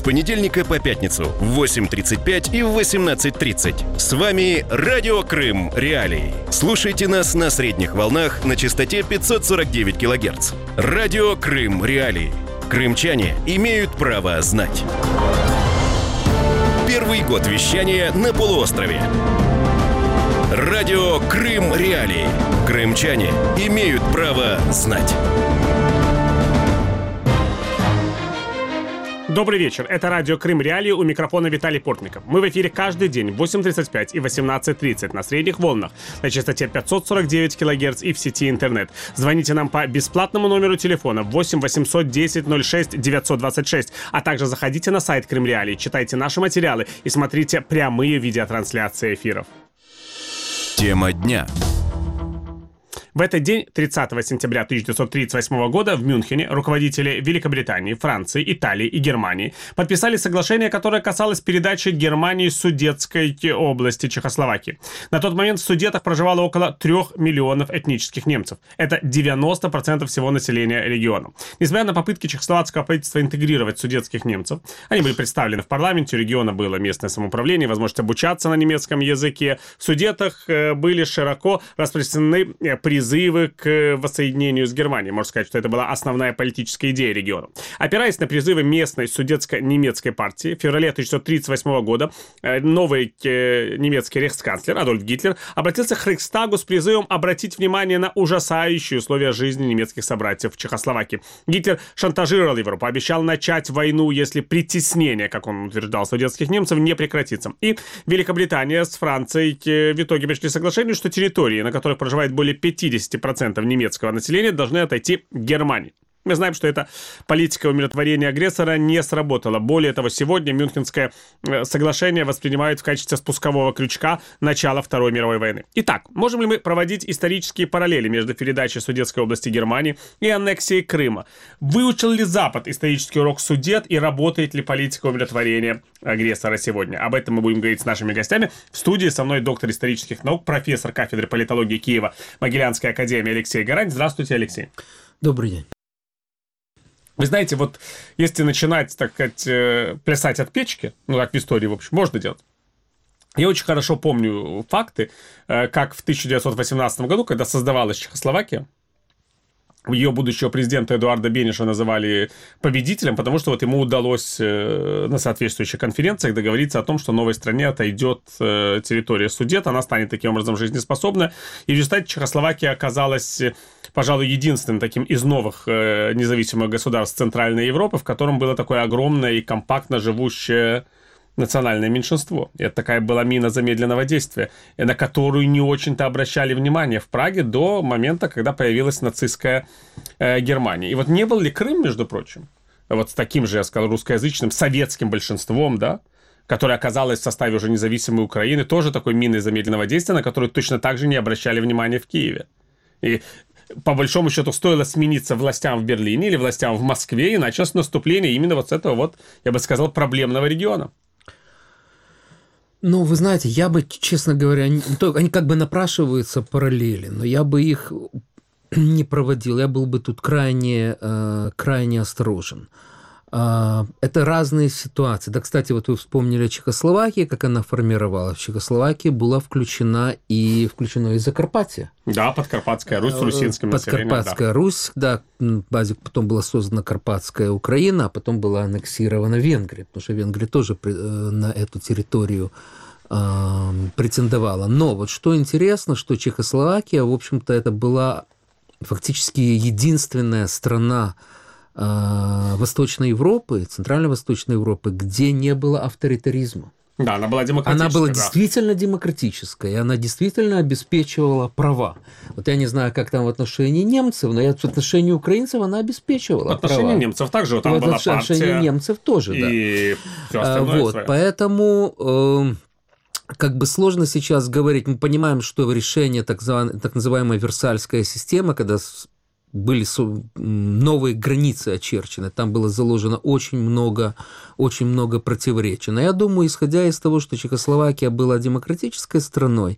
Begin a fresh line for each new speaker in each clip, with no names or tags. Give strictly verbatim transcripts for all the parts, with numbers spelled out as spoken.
понедельника по пятницу в восемь тридцать пять и в восемнадцать тридцать. С вами Радио Крым Реалии. Слушайте нас на средних волнах на частоте пятьсот сорок девять килогерц. Радио Крым Реалии. Крымчане имеют право знать. Первый год вещания на полуострове. Радио Крым Реалии. Крымчане имеют право знать.
Добрый вечер. Это радио Крым Реалии, у микрофона Виталий Портников. Мы в эфире каждый день в восемь тридцать пять и восемнадцать тридцать на средних волнах на частоте пятьсот сорок девять килогерц и в сети интернет. Звоните нам по бесплатному номеру телефона восемь восемьсот десять ноль шесть девятьсот двадцать шесть, а также заходите на сайт Крым Реалии, читайте наши материалы и смотрите прямые видеотрансляции эфиров.
Тема дня.
В этот день, тридцатого сентября тысяча девятьсот тридцать восьмого года, в Мюнхене руководители Великобритании, Франции, Италии и Германии подписали соглашение, которое касалось передачи Германии Судетской области Чехословакии. На тот момент в Судетах проживало около трех миллионов этнических немцев. Это девяносто процентов всего населения региона. Несмотря на попытки чехословацкого правительства интегрировать судетских немцев, они были представлены в парламенте, у региона было местное самоуправление, возможность обучаться на немецком языке. В Судетах были широко распространены призывы призывы к воссоединению с Германией. Можно сказать, что это была основная политическая идея региона. Опираясь на призывы местной судетско-немецкой партии, в феврале тысяча девятьсот тридцать восьмого года новый немецкий рейхсканцлер Адольф Гитлер обратился к Рейхстагу с призывом обратить внимание на ужасающие условия жизни немецких собратьев в Чехословакии. Гитлер шантажировал Европу, обещал начать войну, если притеснение, как он утверждал, судетских немцев не прекратится. И Великобритания с Францией в итоге пришли к соглашению, что территории, на которых проживает более пятьдесят процентов немецкого населения, должны отойти к Германии. Мы знаем, что эта политика умиротворения агрессора не сработала. Более того, сегодня Мюнхенское соглашение воспринимают в качестве спускового крючка начала Второй мировой войны. Итак, можем ли мы проводить исторические параллели между передачей Судетской области Германии и аннексией Крыма? Выучил ли Запад исторический урок Судет и работает ли политика умиротворения агрессора сегодня? Об этом мы будем говорить с нашими гостями. В студии со мной доктор исторических наук, профессор кафедры политологии Киева Могилянской академии Алексей Гарань. Здравствуйте, Алексей.
Добрый день.
Вы знаете, вот если начинать, так сказать, плясать от печки, ну так в истории, в общем, можно делать. Я очень хорошо помню факты, как в тысяча девятьсот восемнадцатом году, когда создавалась Чехословакия, ее будущего президента Эдуарда Бениша называли победителем, потому что вот ему удалось на соответствующих конференциях договориться о том, что новой стране отойдет территория Судет, она станет таким образом жизнеспособна. И в результате Чехословакия оказалась, пожалуй, единственным таким из новых независимых государств Центральной Европы, в котором было такое огромное и компактно живущее национальное меньшинство. И это такая была мина замедленного действия, на которую не очень-то обращали внимание в Праге до момента, когда появилась нацистская э, Германия. И вот не был ли Крым, между прочим, вот с таким же, я сказал, русскоязычным советским большинством, да, которое оказалось в составе уже независимой Украины, тоже такой миной замедленного действия, на которую точно так же не обращали внимания в Киеве. И по большому счету стоило смениться властям в Берлине или властям в Москве, и началось наступление именно вот с этого вот, я бы сказал, проблемного региона.
Ну, вы знаете, я бы, честно говоря, они, они как бы напрашиваются параллели, но я бы их не проводил, я был бы тут крайне, крайне осторожен. Это разные ситуации. Да, кстати, вот вы вспомнили о Чехословакии, как она формировалась. В Чехословакии была включена и включено и Закарпатье.
Да, Подкарпатская Русь с русинским населением.
Подкарпатская
да.
Русь, да, базе потом была создана Карпатская Украина, а потом была аннексирована Венгрия, потому что Венгрия тоже на эту территорию э, претендовала. Но вот что интересно, что Чехословакия, в общем-то, это была фактически единственная страна Восточной Европы, Центрально-Восточной Европы, где не было авторитаризма.
Да, она была демократическая.
Она была
да.
действительно демократическая, и она действительно обеспечивала права. Вот я не знаю, как там в отношении немцев, но в отношении украинцев она обеспечивала
в отношении
права.
немцев также, вот там
в
была
партия. В отношении немцев тоже, да.
И все остальное
вот,
свое.
Поэтому... Э, как бы сложно сейчас говорить. Мы понимаем, что решение так, зван... так называемая Версальская система, когда были новые границы очерчены, там было заложено очень много, очень много противоречий. Но я думаю, исходя из того, что Чехословакия была демократической страной,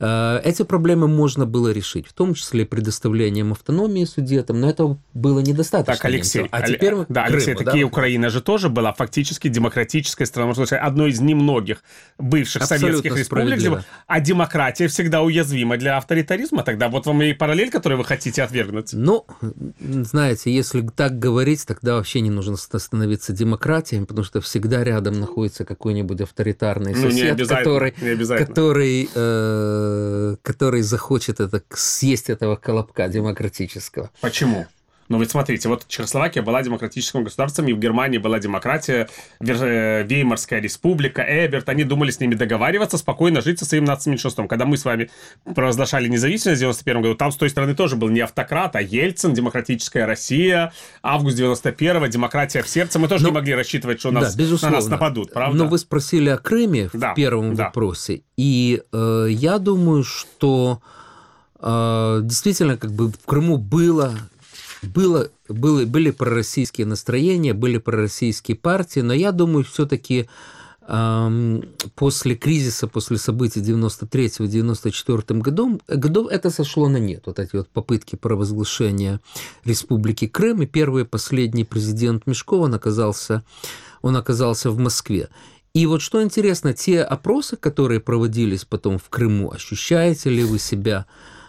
Эти проблемы можно было решить, в том числе предоставлением автономии судетам, но этого было недостаточно.
Так, Алексей,
а теперь мы
да,
Крыму,
Алексей,
да?
такие Украина же тоже была фактически демократической страной, можно сказать, одной из немногих бывших
Абсолютно
советских республик, а демократия всегда уязвима для авторитаризма. Тогда вот вам и параллель, которую вы хотите отвергнуть.
Ну, знаете, если так говорить, тогда вообще не нужно становиться демократией, потому что всегда рядом находится какой-нибудь авторитарный
ну,
сосед, который,
не
который, э, который захочет это, съесть этого колобка демократического.
Почему? Ну, ведь смотрите, вот Чехословакия была демократическим государством, и в Германии была демократия, Веймарская республика, Эберт, они думали с ними договариваться, спокойно жить со своим нацменьшинством. Когда мы с вами провозглашали независимость в девяносто первом году, там с той стороны тоже был не автократ, а Ельцин, демократическая Россия, август девяносто первого, демократия в сердце. Мы тоже ну, не могли рассчитывать, что нас, да, на нас нападут, правда?
Но вы спросили о Крыме в
да,
первом
да.
вопросе, и э, я думаю, что э, действительно как бы в Крыму было... Было, было, были пророссийские настроения, были пророссийские партии, но я думаю, все-таки эм, после кризиса, после событий девяносто третьего девяносто четвёртом годом, годов это сошло на нет. Вот эти вот попытки провозглашения Республики Крым, и первый и последний президент Мешков, он оказался, он оказался в Москве. И вот что интересно, те опросы, которые проводились потом в Крыму, ощущаете ли вы себя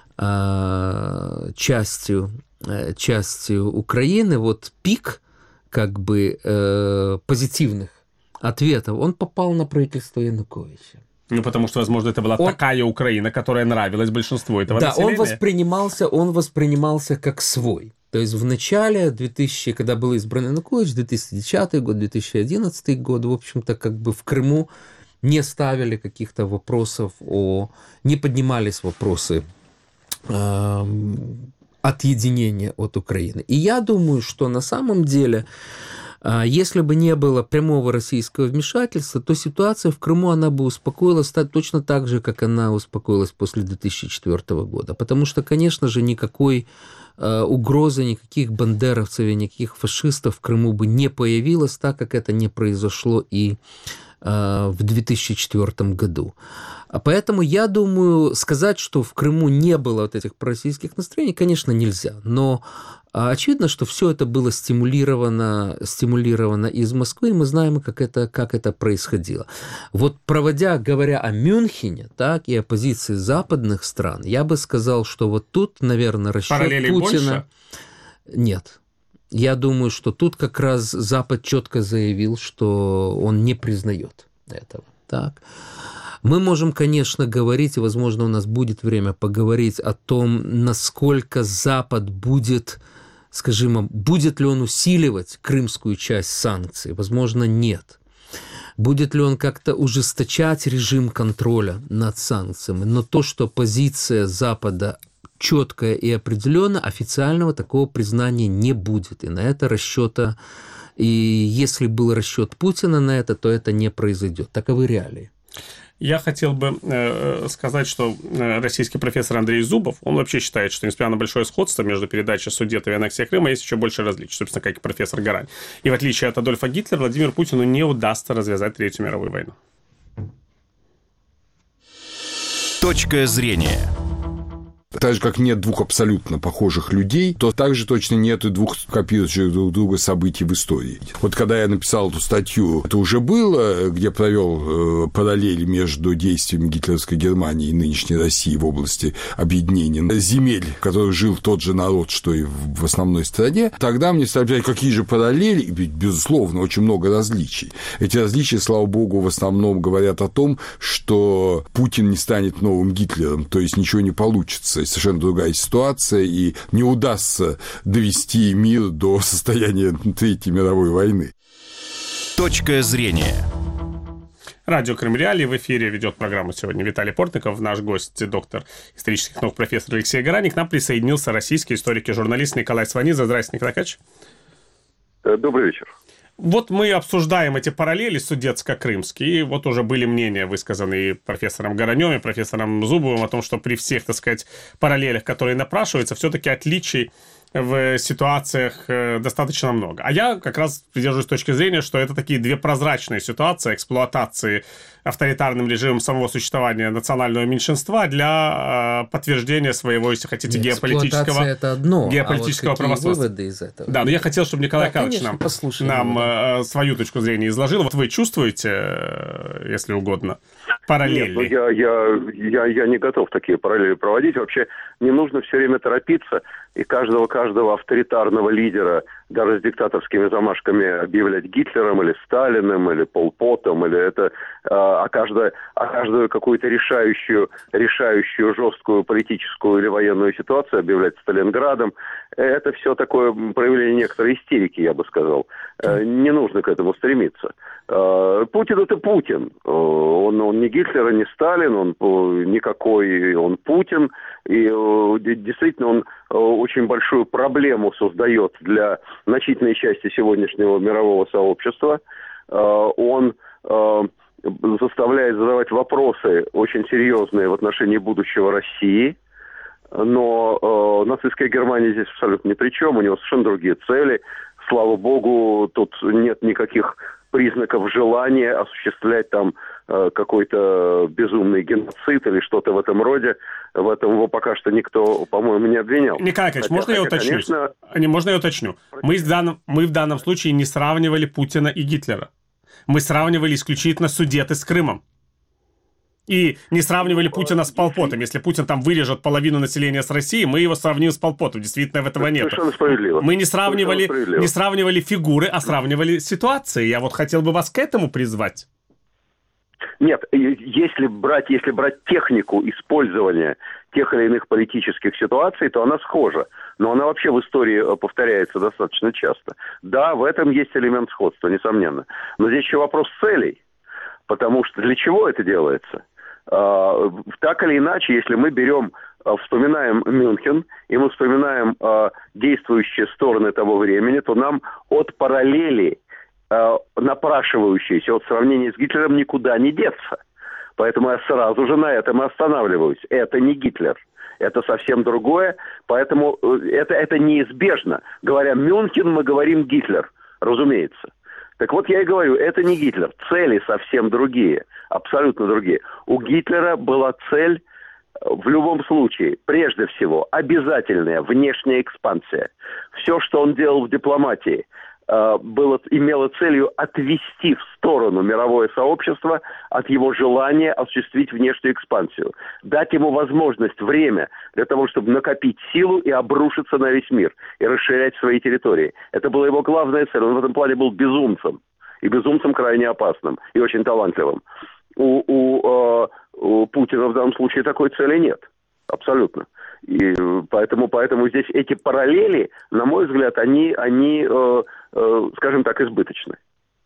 э, частью частью Украины, вот пик как бы э, позитивных ответов, он попал на правительство Януковича.
Ну, потому что, возможно, это была он... такая Украина, которая нравилась большинству этого
да,
населения.
Да, он воспринимался, он воспринимался как свой. То есть в начале двухтысячного, когда был избран Янукович, две тысячи десятый год, две тысячи одиннадцатый год, в общем-то, как бы в Крыму не ставили каких-то вопросов о... не поднимались вопросы э, отъединения от Украины. И я думаю, что на самом деле, если бы не было прямого российского вмешательства, то ситуация в Крыму, она бы успокоилась точно так же, как она успокоилась после две тысячи четвёртого года. Потому что, конечно же, никакой угрозы, никаких бандеровцев и никаких фашистов в Крыму бы не появилось, так как это не произошло и в две тысячи четвёртом году. А поэтому я думаю, сказать, что в Крыму не было вот этих пророссийских настроений, конечно, нельзя. Но очевидно, что все это было стимулировано, стимулировано из Москвы, и мы знаем, как это, как это происходило. Вот проводя, говоря о Мюнхене, так, и о позиции западных стран, я бы сказал, что вот тут, наверное, расчет
Параллелей
Путина...
больше?
Нет. Я думаю, что тут как раз Запад четко заявил, что он не признает этого. Так. Мы можем, конечно, говорить, и, возможно, у нас будет время поговорить о том, насколько Запад будет, скажем, будет ли он усиливать крымскую часть санкций. Возможно, нет. Будет ли он как-то ужесточать режим контроля над санкциями. Но то, что позиция Запада четкая и определенно, официального такого признания не будет. И на это расчета, и если был расчет Путина на это, то это не произойдет. Таковы реалии.
Я хотел бы э, сказать, что э, российский профессор Андрей Зубов, он вообще считает, что, несмотря на большое сходство между передачей Судетов и аннексией Крыма, есть еще больше различий, собственно, как и профессор Гарань. И в отличие от Адольфа Гитлера, Владимиру Путину не удастся развязать Третью мировую войну.
Точка зрения.
Так же, как нет двух абсолютно похожих людей, то также точно нет и двух копирующих друг друга событий в истории. Вот когда я написал эту статью, это уже было, где провел параллели между действиями гитлеровской Германии и нынешней России в области объединения земель, в которых жил тот же народ, что и в основной стране, тогда мне стали говорить, какие же параллели, ведь, безусловно, очень много различий. Эти различия, слава богу, в основном говорят о том, что Путин не станет новым Гитлером, то есть ничего не получится. Совершенно другая ситуация, и не удастся довести мир до состояния Третьей мировой войны.
Точка зрения.
Радио Крым Реалии, в эфире ведет программу сегодня Виталий Портников. Наш гость, доктор исторических наук, профессор Алексей Гарань. К нам присоединился российский историк и журналист Николай Сванидзе. Здравствуйте, Николай Кач.
Добрый вечер.
Вот мы обсуждаем эти параллели судетско-крымские, и вот уже были мнения высказаны и профессором Гаранем, и профессором Зубовым о том, что при всех, так сказать, параллелях, которые напрашиваются, все-таки отличий в ситуациях достаточно много. А я как раз придерживаюсь точки зрения, что это такие две прозрачные ситуации эксплуатации авторитарным режимом самого существования национального меньшинства для подтверждения своего, если хотите,
Нет,
геополитического,
это одно,
геополитического
а вот
правосудства.
Выводы из этого?
Да, но я хотел, чтобы Николай
да,
Карлович нам, нам да. свою точку зрения изложил. Вот вы чувствуете, если угодно, параллели?
Нет, ну я, я, я, я не готов такие параллели проводить. Вообще не нужно все время торопиться и каждого, каждого авторитарного лидера, даже с диктаторскими замашками, объявлять Гитлером или Сталиным или Пол Потом, или это, а, каждое, а каждую какую-то решающую, решающую жесткую политическую или военную ситуацию объявлять Сталинградом. Это все такое проявление некоторой истерики, я бы сказал. Не нужно к этому стремиться. Путин – это Путин. Он, он не Гитлер, не Сталин, он никакой, он Путин. И действительно он очень большую проблему создает для значительной части сегодняшнего мирового сообщества. Он заставляет задавать вопросы очень серьезные в отношении будущего России. Но э, нацистская Германия здесь абсолютно ни при чем, у него совершенно другие цели. Слава богу, тут нет никаких признаков желания осуществлять там э, какой-то безумный геноцид или что-то в этом роде. В этом его пока что никто, по-моему, не обвинял.
Николай Николаевич, можно хотя, я уточню? Конечно... Можно я уточню? Мы, в данном, мы в данном случае не сравнивали Путина и Гитлера. Мы сравнивали исключительно Судеты с Крымом. И не сравнивали Путина с Пол Потом. Если Путин там вырежет половину населения с Россией, мы его сравним с Пол Потом. Действительно, этого нет.
Совершенно справедливо.
Мы не сравнивали, не сравнивали фигуры, а сравнивали ситуации. Я вот хотел бы вас к этому призвать.
Нет, если брать, если брать технику использования тех или иных политических ситуаций, то она схожа. Но она вообще в истории повторяется достаточно часто. Да, в этом есть элемент сходства, несомненно. Но здесь еще вопрос целей. Потому что для чего это делается? Uh, так или иначе, если мы берем, uh, вспоминаем Мюнхен, и мы вспоминаем uh, действующие стороны того времени, то нам от параллели, uh, напрашивающейся от сравнения с Гитлером, никуда не деться. Поэтому я сразу же на этом и останавливаюсь. Это не Гитлер. Это совсем другое. Поэтому uh, это, это неизбежно. Говоря Мюнхен, мы говорим Гитлер. Разумеется. Так вот, я и говорю, это не Гитлер. Цели совсем другие, абсолютно другие. У Гитлера была цель в любом случае, прежде всего, обязательная внешняя экспансия. Все, что он делал в дипломатии, было, имело целью отвести в сторону мировое сообщество от его желания осуществить внешнюю экспансию. Дать ему возможность, время для того, чтобы накопить силу и обрушиться на весь мир, и расширять свои территории. Это была его главная цель. Он в этом плане был безумцем. И безумцем крайне опасным. И очень талантливым. У, у, э, у Путина в данном случае такой цели нет. Абсолютно. И поэтому, поэтому здесь эти параллели, на мой взгляд, они, они э, э, скажем так, избыточны.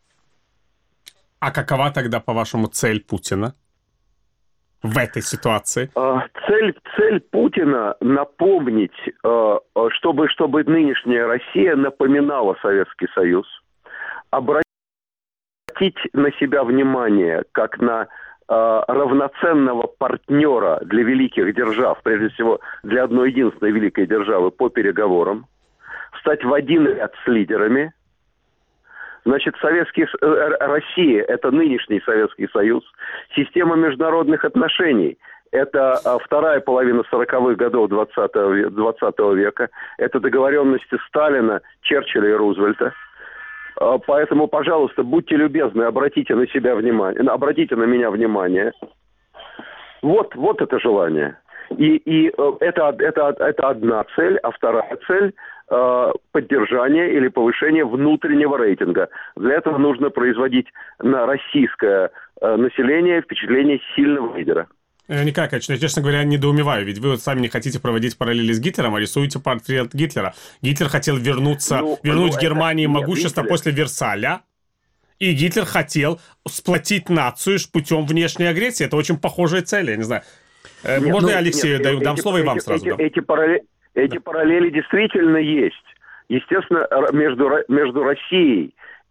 А какова тогда, по-вашему, цель Путина в этой ситуации?
Цель, цель Путина напомнить, чтобы, чтобы нынешняя Россия напоминала Советский Союз, обратить на себя внимание как на равноценного партнера для великих держав, прежде всего для одной единственной великой державы по переговорам, встать в один ряд с лидерами. Значит, Советский, Россия – это нынешний Советский Союз. Система международных отношений – это вторая половина сороковых годов двадцатого века. Это договоренности Сталина, Черчилля и Рузвельта. Поэтому, пожалуйста, будьте любезны, обратите на себя внимание, обратите на меня внимание. Вот, вот это желание. И, и это, это, это одна цель, а вторая цель э, – поддержание или повышение внутреннего рейтинга. Для этого нужно производить на российское э, население впечатление сильного лидера.
Николай Николаевич, я, честно говоря, недоумеваю, ведь вы вот сами не хотите проводить параллели с Гитлером, а рисуете портрет Гитлера. Гитлер хотел вернуться, ну, вернуть ну, Германии это, могущество нет, после Версаля, и Гитлер хотел сплотить нацию путем внешней агрессии. Это очень похожие цели, я не знаю. Нет, Можно ну, я Алексею нет, даю, дам эти, слово и вам
эти,
сразу
эти,
дам?
Эти, параллели, эти
да.
параллели действительно есть. Естественно, между, между Россией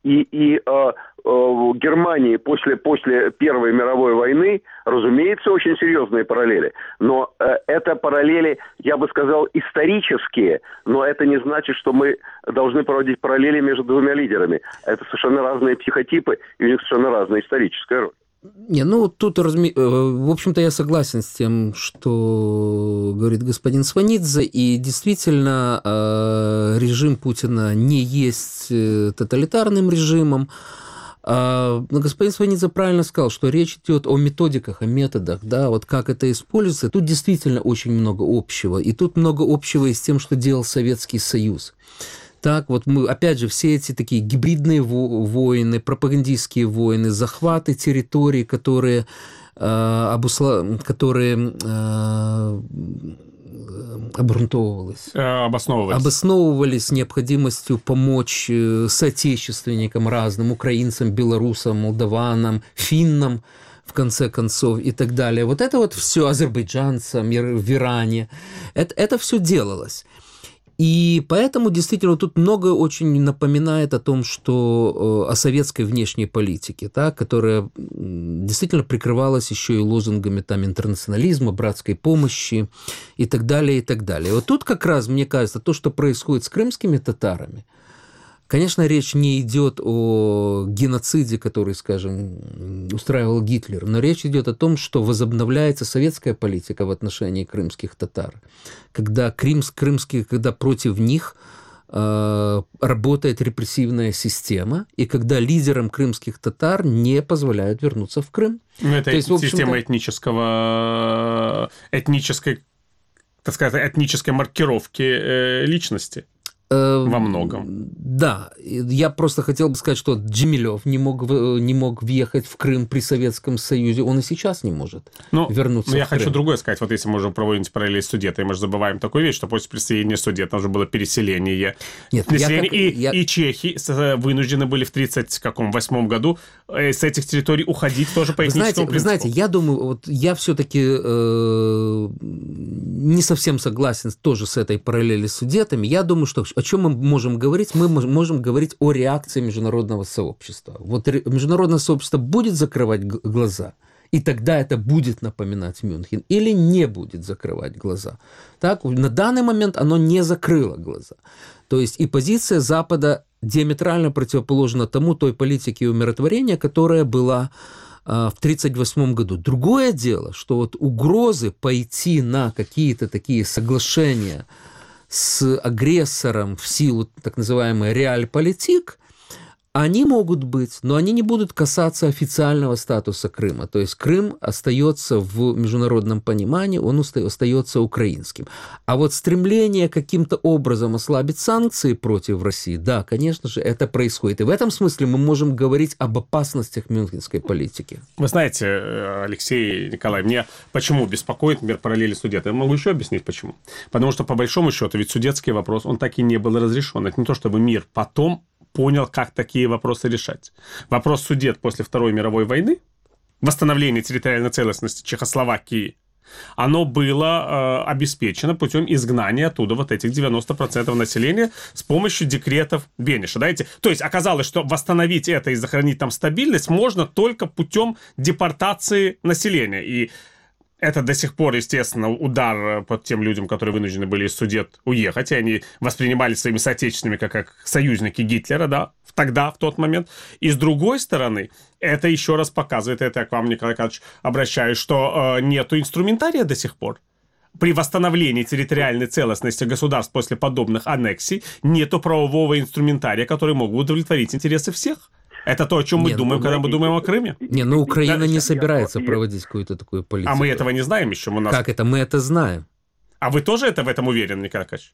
и, и э, э, Германии после, после Первой мировой войны, разумеется, очень серьезные параллели. Но э, это параллели, я бы сказал, исторические, но это не значит, что мы должны проводить параллели между двумя лидерами. Это совершенно разные психотипы, и у них совершенно разная историческая роль.
Не, ну тут, разми... в общем-то, я согласен с тем, что говорит господин Сванидзе, и действительно режим Путина не есть тоталитарным режимом. Но господин Сванидзе правильно сказал, что речь идет о методиках, о методах, да, вот как это используется. Тут действительно очень много общего, и тут много общего и с тем, что делал Советский Союз. Так, вот мы, опять же, все эти такие гибридные войны, пропагандистские войны, захваты территорий, которые, э, обусла... которые э, обрунтовывались.
Обосновывались.
Обосновывались необходимостью помочь соотечественникам разным, украинцам, белорусам, молдаванам, финнам, в конце концов, и так далее. Вот это вот все, азербайджанцам в Иране, это, это все делалось. И поэтому действительно тут много очень напоминает о том, что о советской внешней политике, да, которая действительно прикрывалась еще и лозунгами там, интернационализма, братской помощи и так далее, и так далее. Вот тут как раз, мне кажется, то, что происходит с крымскими татарами, конечно, речь не идет о геноциде, который, скажем, устраивал Гитлер, но речь идет о том, что возобновляется советская политика в отношении крымских татар, когда, крымс, крымские, когда против них э, работает репрессивная система, и когда лидерам крымских татар не позволяют вернуться в Крым.
Ну, это
есть,
система этнического, этнической, так сказать, этнической маркировки э, личности. Во многом.
Да. Я просто хотел бы сказать, что Джемилев не мог, не мог въехать в Крым при Советском Союзе. Он и сейчас не может ну, вернуться
но я
в Крым.
хочу другое сказать. Вот если мы уже проводим параллели с Судетами, мы же забываем такую вещь, что после присоединения Судета уже было переселение.
Нет,
переселение
я
и,
как, я...
и чехи вынуждены были в тридцать восьмом году с этих территорий уходить тоже по
вы
этническому
знаете,
принципу.
Вы знаете, я думаю, вот я все-таки э, не совсем согласен тоже с этой параллелью с Судетами. Я думаю, что о чем мы можем говорить, мы можем говорить о реакции международного сообщества. Вот международное сообщество будет закрывать глаза, и тогда это будет напоминать Мюнхен, или не будет закрывать глаза. Так, на данный момент оно не закрыло глаза. То есть и позиция Запада диаметрально противоположна тому той политике умиротворения, которая была в тысяча девятьсот тридцать восьмом году. Другое дело, что вот угрозы пойти на какие-то такие соглашения с агрессором в силу так называемой реальполитик, они могут быть, но они не будут касаться официального статуса Крыма. То есть Крым остается в международном понимании, он остается украинским. А вот стремление каким-то образом ослабить санкции против России, да, конечно же, это происходит. И в этом смысле мы можем говорить об опасностях мюнхенской политики.
Вы знаете, Алексей Николаевич, меня почему беспокоит мир параллели с Судетом? Я могу еще объяснить, почему. Потому что, по большому счету, ведь судетский вопрос, он так и не был разрешен. Это не то, чтобы мир потом понял, как такие вопросы решать. Вопрос Судет после Второй мировой войны, восстановление территориальной целостности Чехословакии, оно было э, обеспечено путем изгнания оттуда вот этих девяносто процентов населения с помощью декретов Бениша. Да, эти, то есть оказалось, что восстановить это и сохранить там стабильность можно только путем депортации населения. И это до сих пор, естественно, удар по тем людям, которые вынуждены были из Судет уехать, и они воспринимались своими соотечественниками как, как союзники Гитлера, да, тогда, в тот момент. И с другой стороны, это еще раз показывает, это я к вам, Николай Николаевич, обращаюсь, что э, нету инструментария до сих пор. При восстановлении территориальной целостности государств после подобных аннексий нету правового инструментария, который мог бы удовлетворить интересы всех. Это то, о чем мы не, думаем, ну, когда мы думаем о Крыме.
Не, ну Украина да, не собирается я... проводить какую-то такую политику.
А мы этого не знаем еще. У нас...
Как это? Мы это знаем.
А вы тоже это в этом уверены, Николай Николаевич?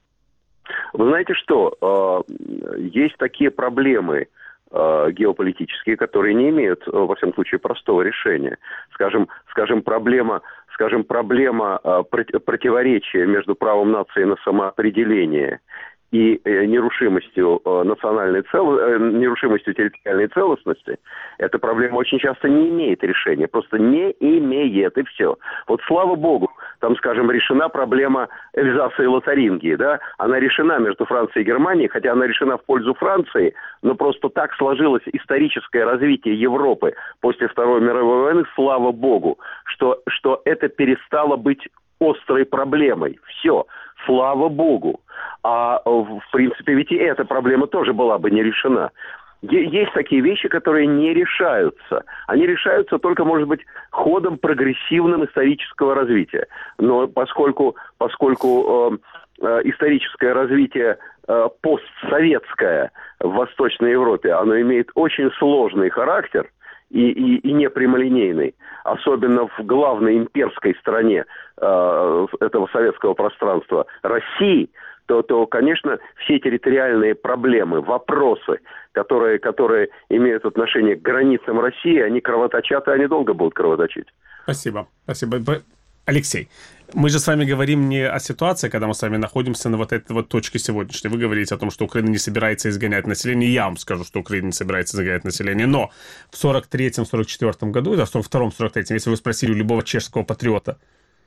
Вы знаете что? Есть такие проблемы геополитические, которые не имеют, во всяком случае, простого решения. Скажем, скажем, проблема, скажем, проблема противоречия между правом нации на самоопределение и нерушимостью национальной цел... нерушимостью территориальной целостности, эта проблема очень часто не имеет решения, просто не имеет, и все. Вот слава богу, там, скажем, решена проблема Эльзаса и Лотарингии, да, она решена между Францией и Германией, хотя она решена в пользу Франции, но просто так сложилось историческое развитие Европы после Второй мировой войны, слава богу, что, что это перестало быть острой проблемой. Все, слава богу. А в принципе ведь и эта проблема тоже была бы не решена. Есть такие вещи, которые не решаются. Они решаются только, может быть, ходом прогрессивным исторического развития. Но поскольку, поскольку э, э, историческое развитие э, постсоветское в Восточной Европе, оно имеет очень сложный характер и, и, и не прямолинейный, особенно в главной имперской стране э, этого советского пространства России, то, то, конечно, все территориальные проблемы, вопросы, которые, которые имеют отношение к границам России, они кровоточат, и они долго будут кровоточить.
Спасибо. Спасибо. Алексей, мы же с вами говорим не о ситуации, когда мы с вами находимся на вот этой вот точке сегодняшней. Вы говорите о том, что Украина не собирается изгонять население. Я вам скажу, что Украина не собирается изгонять население. Но в сорок третьем — сорок четвёртом году, да, в сорок втором — сорок третьем, если вы спросили у любого чешского патриота,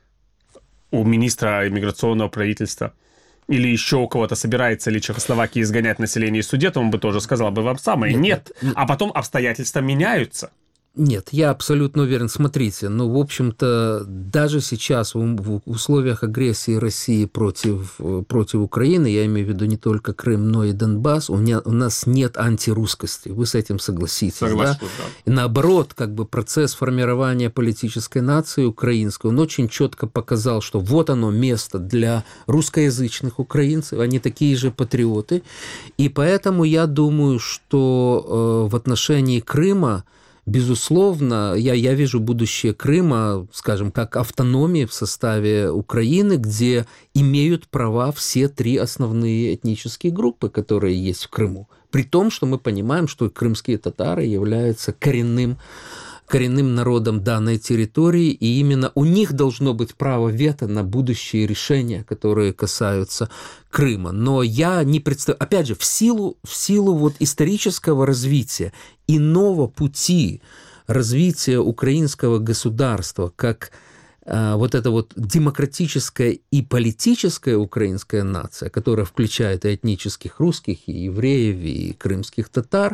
у министра иммиграционного правительства, или еще у кого-то, собирается ли Чехословакия изгонять население из Судета, он бы тоже сказал бы вам самое. Нет, нет. нет. А потом обстоятельства меняются.
Нет, я абсолютно уверен. Смотрите, ну, в общем-то, даже сейчас в условиях агрессии России против, против Украины, я имею в виду не только Крым, но и Донбасс, у, меня, у нас нет антирусскости. Вы с этим согласитесь, Согласен, да? да? И наоборот, как бы процесс формирования политической нации украинской, он очень четко показал, что вот оно место для русскоязычных украинцев, они такие же патриоты. И поэтому я думаю, что э, в отношении Крыма, безусловно, я, я вижу будущее Крыма, скажем, как автономии в составе Украины, где имеют права все три основные этнические группы, которые есть в Крыму. При том, что мы понимаем, что крымские татары являются коренным, коренным народом данной территории, и именно у них должно быть право вето на будущие решения, которые касаются Крыма. Но я не представляю, опять же, в силу, в силу вот исторического развития, иного пути развития украинского государства, как э, вот эта вот демократическая и политическая украинская нация, которая включает и этнических русских, и евреев, и крымских татар,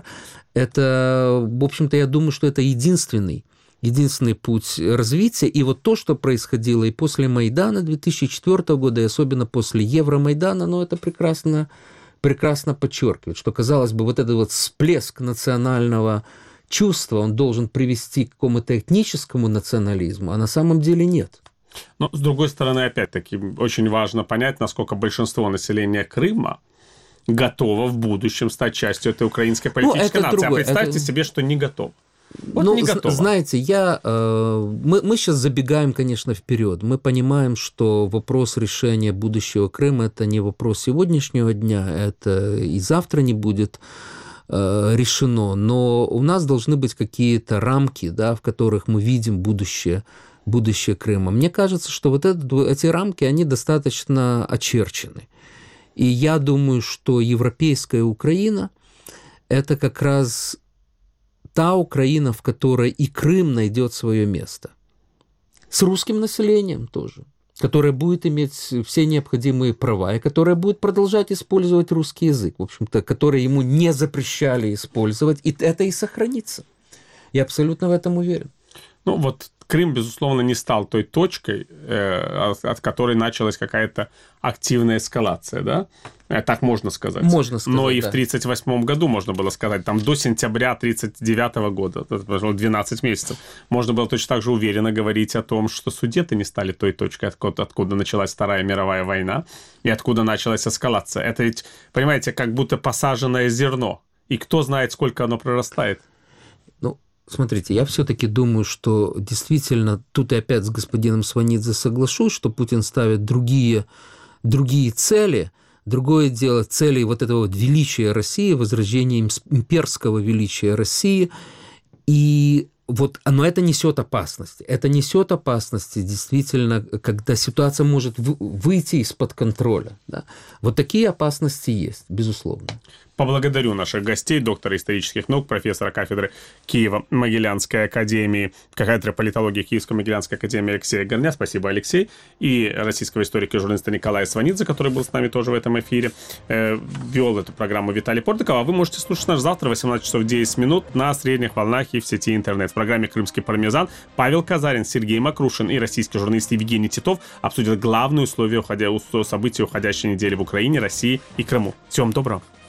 это, в общем-то, я думаю, что это единственный, единственный путь развития. И вот то, что происходило и после Майдана две тысячи четвёртого года, и особенно после Евромайдана, ну, это прекрасно, прекрасно подчеркивает, что, казалось бы, вот этот вот всплеск национального чувства, он должен привести к какому-то этническому национализму, а на самом деле нет.
Но, с другой стороны, опять-таки, очень важно понять, насколько большинство населения Крыма готово в будущем стать частью этой украинской политической ну, нации. Другое. А представьте это... себе, что не готов. Вот
ну,
не готово.
Знаете, я, э, мы, мы сейчас забегаем, конечно, вперед. Мы понимаем, что вопрос решения будущего Крыма – это не вопрос сегодняшнего дня, это и завтра не будет э, решено. Но у нас должны быть какие-то рамки, да, в которых мы видим будущее, будущее Крыма. Мне кажется, что вот это, эти рамки, они достаточно очерчены. И я думаю, что европейская Украина – это как раз та Украина, в которой и Крым найдет свое место. С русским населением тоже, которое будет иметь все необходимые права и которое будет продолжать использовать русский язык, в общем-то, который ему не запрещали использовать, и это и сохранится. Я абсолютно в этом уверен.
Ну вот Крым, безусловно, не стал той точкой, э, от которой началась какая-то активная эскалация, да? Так можно сказать.
Можно сказать,
Но и
да.
в тридцать восьмом году можно было сказать, там до сентября тридцать девятого года, это прошло двенадцать месяцев, можно было точно так же уверенно говорить о том, что Судеты не стали той точкой, откуда, откуда началась Вторая мировая война и откуда началась эскалация. Это ведь, понимаете, как будто посаженное зерно. И кто знает, сколько оно прорастает.
Ну, смотрите, я все-таки думаю, что действительно, тут и опять с господином Сванидзе соглашусь, что Путин ставит другие, другие цели. Другое дело, цели вот этого вот величия России, возрождения имперского величия России. И вот, но это несет опасности. Это несет опасности, действительно, когда ситуация может выйти из-под контроля. Да? Вот такие опасности есть, безусловно.
Поблагодарю наших гостей, доктора исторических наук, профессора кафедры Киево-Могилянской академии, кафедры политологии Киевско-Могилянской академии Алексея Горня. Спасибо, Алексей. И российского историка и журналиста Николая Сванидзе, который был с нами тоже в этом эфире. Э, вел эту программу Виталий Портников. А вы можете слушать нас завтра в восемнадцать часов десять минут на средних волнах и в сети интернет. В программе «Крымский пармезан» Павел Казарин, Сергей Макрушин и российский журналист Евгений Титов обсудят главные условия уходя, событий уходящей недели в Украине, России и Крыму. Всем доброго.